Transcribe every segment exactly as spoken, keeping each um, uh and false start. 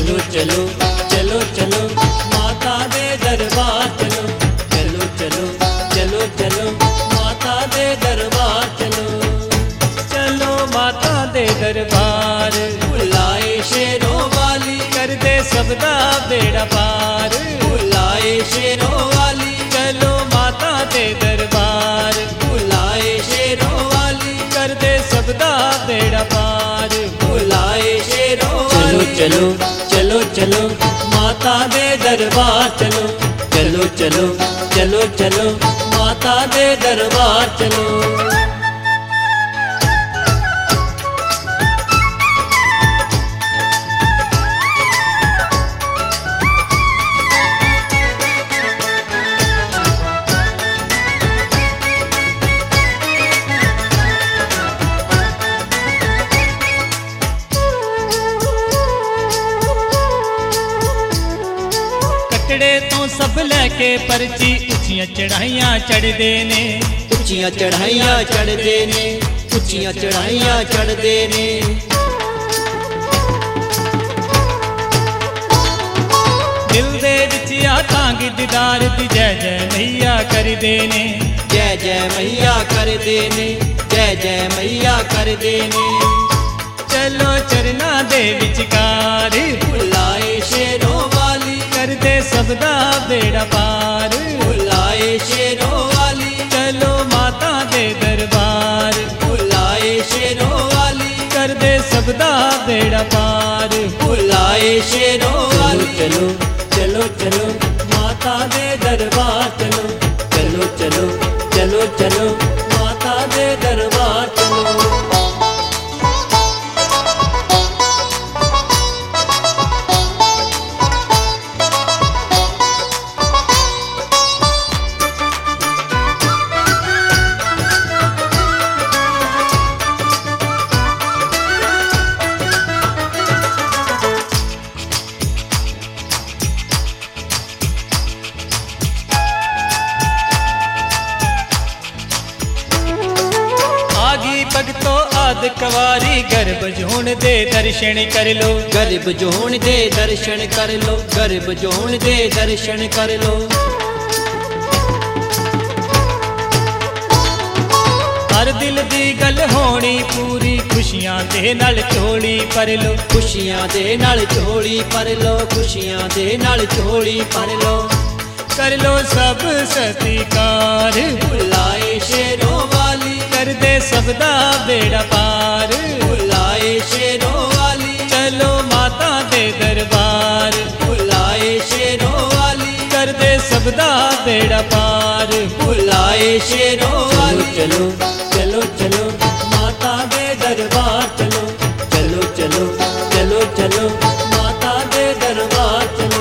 चलो चलो चलो चलो माता दे दरबार चलो, चलो चलो चलो चलो माता दे दरबार चलो, चलो माता दे दरबार। बुलाए शेरों वाली कर दे सबदा बेड़ा पार, बुलाए शेरों वाली चलो माता दे दरबार, बुलाए शेरों वाली कर दे सबदा बेड़ा पार, बुलाए शेरों वाली। चलो चलो चलो माता दे दरबार चलो, चलो चलो चलो चलो माता दे दरबार चलो। कटड़े तो सब लैके परची उच्चियां चढ़ाइयां चढ़दे ने, उच्चियां चढ़ाइयां चढ़दे ने, उच्चियां चढ़ाइयां चढ़दे ने। दिल दे विच आतांग दीदार दी जय जय मैया करदे ने, जय जय मैया करदे ने, जय जय मैया करदे ने। चलो चरना दे विचकार बुलाए शेरों वाली कर दे सबदा बेड़ा पार, बुलाए शेरों वाली चलो माता दे दरबार, बुलाए शेरों वाली कर दे सबदा बेड़ा पार, बुलाए शेरों वाली। चलो चलो चलो माता दे दरबार चलो, चलो चलो चलो चलो माता दे दरबार चलो। भगतो आद कवारी गर्भ जोन दे दर्शन कर लो, गर्भ जोन दे दर्शन कर लो, गर्भ जोन दे दर्शन कर लो। हर दिल दी गल होनी पूरी खुशियां दे नाल झोली भर लो, खुशियां दे नाल झोली भर लो, खुशियां दे नाल झोली भर लो। कर लो सब सत्कार बुलाए शेरों वाली कर दे सबदा बेड़ा पार, बुलाए शेरों वाली चलो माता दे दरबार, बुलाए शेरों वाली कर दे सबदा बेड़ा पार, बुलाए शेरों वाली। चलो चलो चलो माता दे दरबार चलो, चलो चलो चलो चलो माता दे दरबार चलो।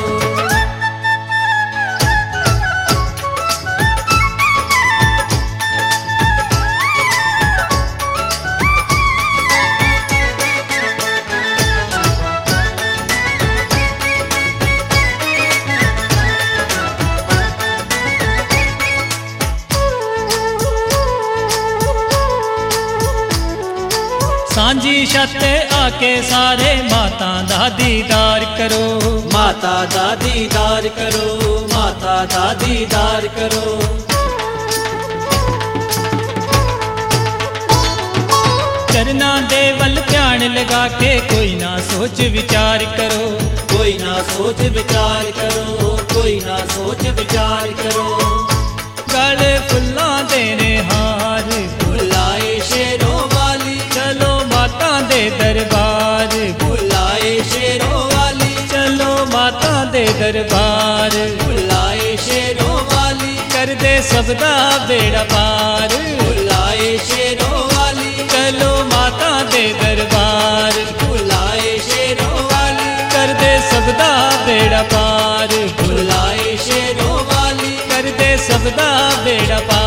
सांझी छत आके सारे माता दा दीदार करो, माता दा दीदार करो, माता दा दीदार करो। चरना दे वल ध्यान लगा के कोई ना सोच विचार करो, कोई ना सोच विचार करो, कोई ना सोच विचार करो। गले फुल्लां देने हार बुलाए शेरों वाली चलो माता दे दरबार, बुलाए शेरों वाली चलो माता दे दरबार, बुलाए शेरों वाली कर दे सबदा बेड़ा पार, बुलाए शेरों वाली चलो माता दे दरबार, बुलाए शेरों वाली कर दे सबदा बेड़ा पार, बुलाए शेरों वाली कर दे सबदा बेड़ा पार।